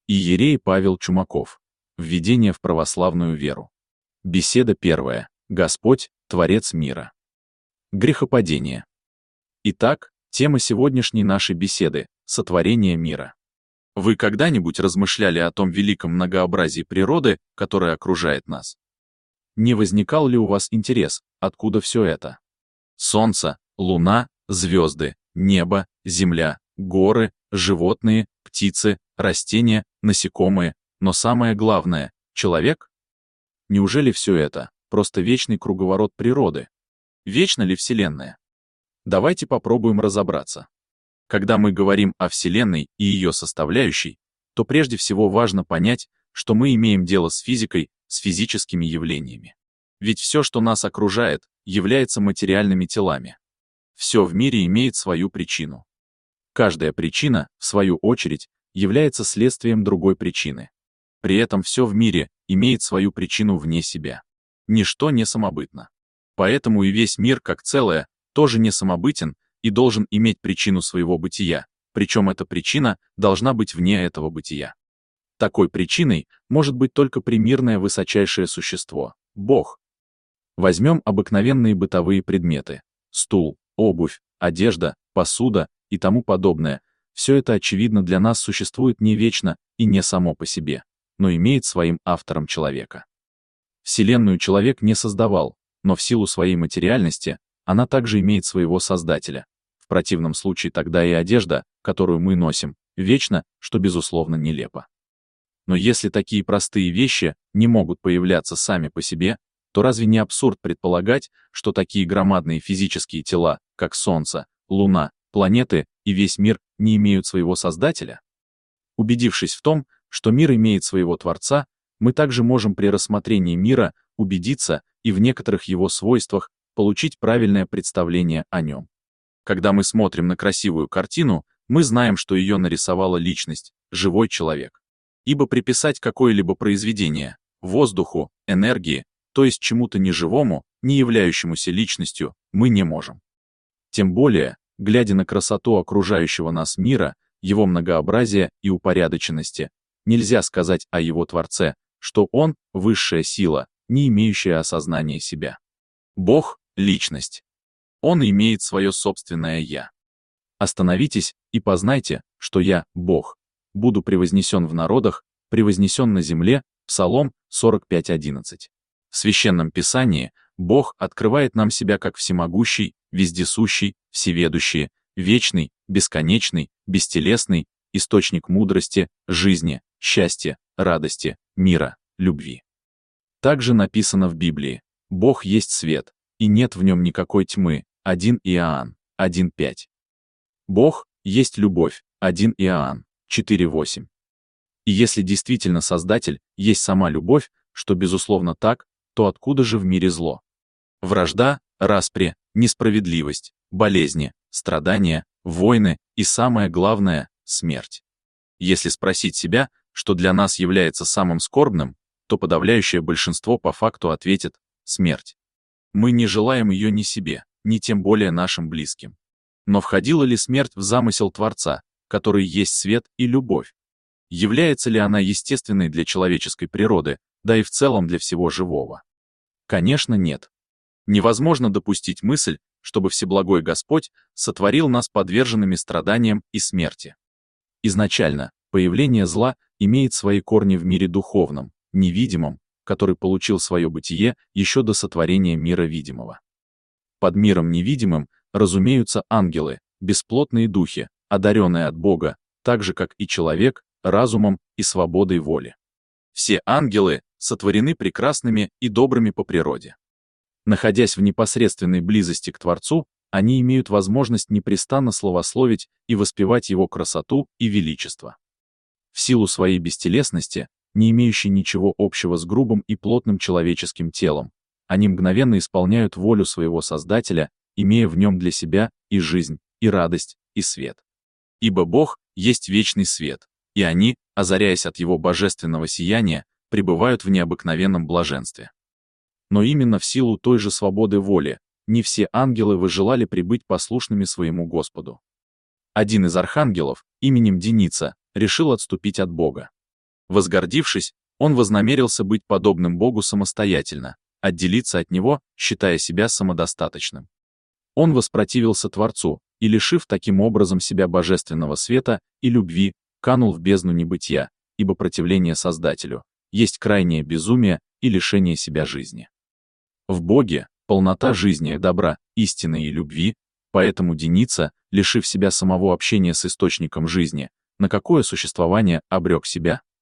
Иерей Павел Чумаков. Введение в православную веру. Беседа первая. Господь, Творец мира. Грехопадение. Итак, тема сегодняшней нашей беседы – сотворение мира. Вы когда-нибудь размышляли о том великом многообразии природы, которое окружает нас? Не возникал ли у вас интерес, откуда все это? Солнце, луна, звезды, небо, земля, горы, животные, птицы, растения, насекомые, но самое главное – человек? Неужели все это – просто вечный круговорот природы? Вечна ли Вселенная? Давайте попробуем разобраться. Когда мы говорим о Вселенной и ее составляющей, то прежде всего важно понять, что мы имеем дело с физикой, с физическими явлениями. Ведь все, что нас окружает, является материальными телами. Все в мире имеет свою причину. Каждая причина, в свою очередь, является следствием другой причины. При этом все в мире имеет свою причину вне себя. Ничто не самобытно. Поэтому и весь мир как целое тоже не самобытен и должен иметь причину своего бытия, причем эта причина должна быть вне этого бытия. Такой причиной может быть только примирное высочайшее существо – Бог. Возьмем обыкновенные бытовые предметы – стул, обувь, одежда, посуда и тому подобное. Все это, очевидно, для нас существует не вечно и не само по себе, но имеет своим автором человека. Вселенную человек не создавал, но в силу своей материальности она также имеет своего создателя. В противном случае тогда и одежда, которую мы носим, вечна, что безусловно нелепо. Но если такие простые вещи не могут появляться сами по себе, то разве не абсурд предполагать, что такие громадные физические тела, как Солнце, Луна, планеты и весь мир не имеют своего создателя? Убедившись в том, что мир имеет своего Творца, мы также можем при рассмотрении мира убедиться и в некоторых его свойствах получить правильное представление о нем. Когда мы смотрим на красивую картину, мы знаем, что ее нарисовала личность, живой человек. Ибо приписать какое-либо произведение воздуху, энергии, то есть чему-то неживому, не являющемуся личностью, мы не можем. Тем более, глядя на красоту окружающего нас мира, его многообразия и упорядоченности, нельзя сказать о его Творце, что он – высшая сила, не имеющая осознания себя. Бог – личность. Он имеет свое собственное «я». Остановитесь и познайте, что я – Бог. Буду превознесен в народах, превознесен на земле, Псалом 45:11. В Священном Писании Бог открывает нам себя как всемогущий, вездесущий, всеведущий, вечный, бесконечный, бестелесный, источник мудрости, жизни, счастья, радости, мира, любви. Также написано в Библии: Бог есть свет, и нет в нем никакой тьмы. 1 Иоанн 1:5. Бог есть любовь. 1 Иоанн 4:8. И если действительно Создатель есть сама любовь, что безусловно так, то откуда же в мире зло? Вражда, распри, несправедливость, болезни, страдания, войны и, самое главное, смерть. Если спросить себя, что для нас является самым скорбным, то подавляющее большинство по факту ответит – смерть. Мы не желаем ее ни себе, ни тем более нашим близким. Но входила ли смерть в замысел Творца, который есть свет и любовь? Является ли она естественной для человеческой природы, да и в целом для всего живого? Конечно, нет. Невозможно допустить мысль, чтобы Всеблагой Господь сотворил нас подверженными страданиям и смерти. Изначально, появление зла имеет свои корни в мире духовном, невидимом, который получил свое бытие еще до сотворения мира видимого. Под миром невидимым разумеются ангелы, бесплотные духи, одаренные от Бога, так же, как и человек, разумом и свободой воли. Все ангелы сотворены прекрасными и добрыми по природе. Находясь в непосредственной близости к Творцу, они имеют возможность непрестанно славословить и воспевать Его красоту и величество. В силу своей бестелесности, не имеющей ничего общего с грубым и плотным человеческим телом, они мгновенно исполняют волю своего Создателя, имея в нем для себя и жизнь, и радость, и свет. Ибо Бог есть вечный свет, и они, озаряясь от Его божественного сияния, пребывают в необыкновенном блаженстве. Но именно в силу той же свободы воли не все ангелы возжелали пребыть послушными своему Господу. Один из архангелов, именем Деница, решил отступить от Бога. Возгордившись, он вознамерился быть подобным Богу самостоятельно, отделиться от него, считая себя самодостаточным. Он воспротивился Творцу и, лишив таким образом себя божественного света и любви, канул в бездну небытия, ибо противление Создателю есть крайнее безумие и лишение себя жизни. В Боге полнота жизни, добра, истины и любви, поэтому Деница, лишив себя самого общения с источником жизни, на какое существование обрек себя?